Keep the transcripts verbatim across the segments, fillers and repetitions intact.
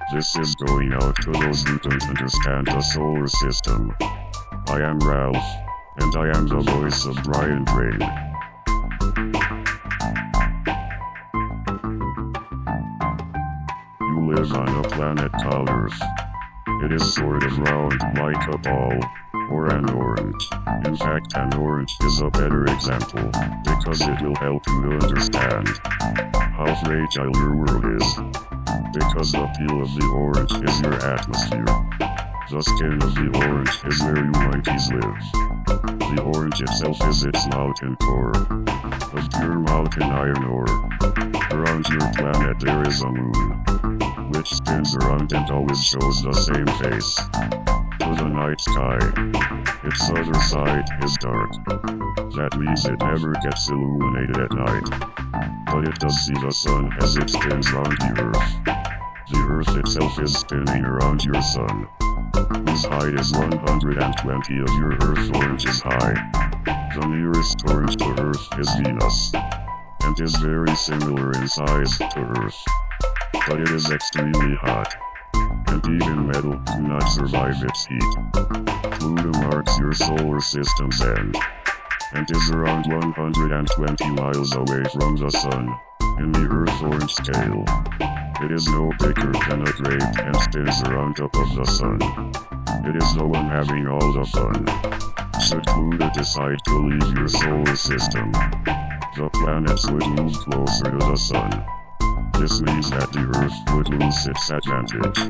This is going out to those who don't understand the solar system. I am Ralph, and I am the voice of Brian Brain. You live on a planet called Earth. It is sort of round like a ball, or an orange. In fact, an orange is a better example, because it will help you to understand how fragile your world is. Because the peel of the orange is your atmosphere. The skin of the orange is where you monkeys live. The orange itself is its mountain core, of pure mountain iron ore. Around your planet there is a moon, which spins around and always shows the same face to the night sky. Its other side is dark. That means it never gets illuminated at night. But it does see the sun as it spins round the Earth. The Earth itself is spinning around your sun, whose height is one hundred twenty of your Earth oranges high. The nearest orange to Earth is Venus, and is very similar in size to Earth. But it is extremely hot, and even metal cannot survive its heat. Pluto marks your solar system's end, and is around one hundred twenty miles away from the sun, in the Earth orange scale. It is no bigger than a grape and spins around top of the sun. It is the one having all the fun. Should Pluto decide to leave your solar system, the planets would move closer to the sun. This means that the Earth would lose its advantage.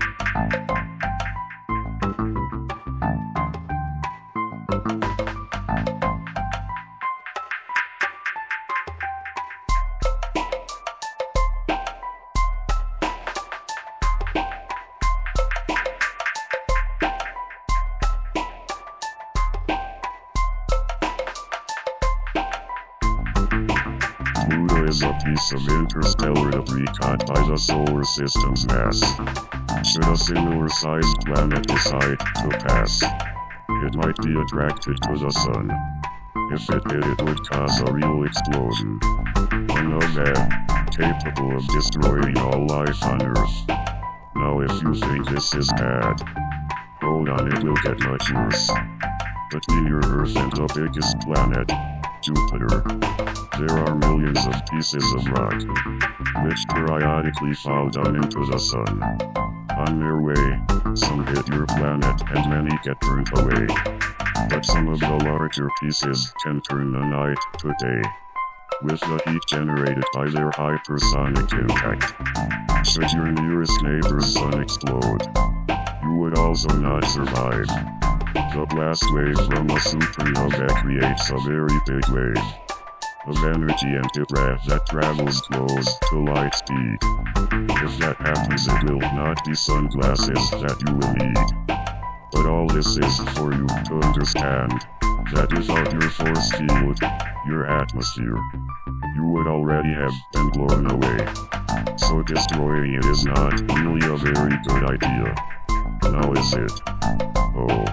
Pluto is a piece of interstellar debris caught by the solar system's mass. Should a similar-sized planet decide to pass, it might be attracted to the sun. If it hit, it would cause a real explosion. One of them, capable of destroying all life on Earth. Now if you think this is bad, hold on, it will get much worse. Between your Earth and the biggest planet, Jupiter, there are millions of pieces of rock, which periodically fall down into the sun. On their way, some hit your planet and many get burnt away. But some of the larger pieces can turn the night to day, with the heat generated by their hypersonic impact. Should your nearest neighbor's sun explode, you would also not survive. The blast wave from a supernova creates a very big wave of energy and debris that travels close to light speed. If that happens, it will not be sunglasses that you will need. But all this is for you to understand that without your force field, your atmosphere, you would already have been blown away. So destroying it is not really a very good idea. Now is it? Oh.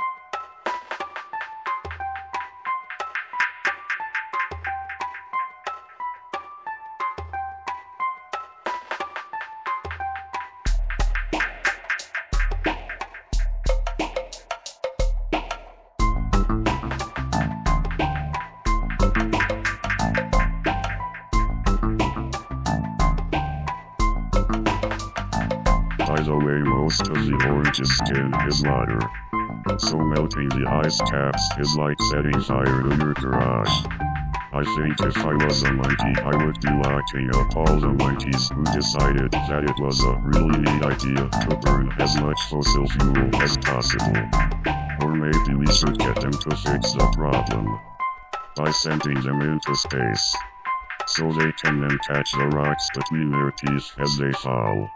By the way, most of the orange's skin is water, so melting the ice caps is like setting fire to your garage. I think if I was a monkey, I would be locking up all the monkeys who decided that it was a really neat idea to burn as much fossil fuel as possible. Or maybe we should get them to fix the problem by sending them into space, so they can then catch the rocks between their teeth as they fall.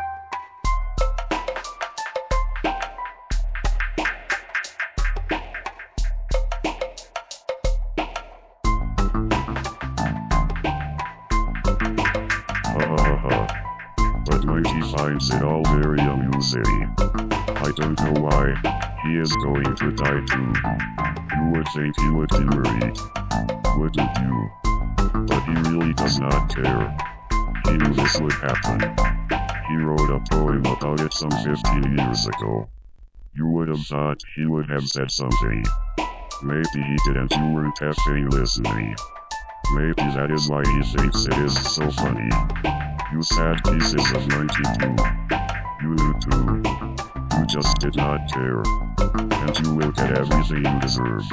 But Monkey finds it all very amusing. I don't know why, he is going to die too. You would think he would be worried, wouldn't you? But he really does not care. He knew this would happen. He he wrote a poem about it some fifteen years ago. You would have thought he would have said something. Maybe he didn't, you weren't effing listening. Maybe that is why he thinks it is so funny. You sad pieces of ninety-two. You knew too. You just did not care. And you will get everything you deserve.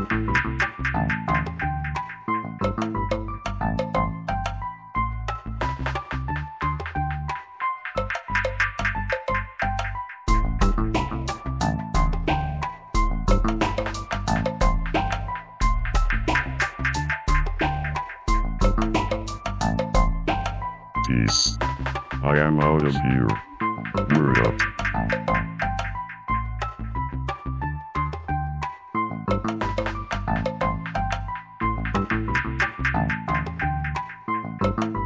Peace. I am out of here. Word up.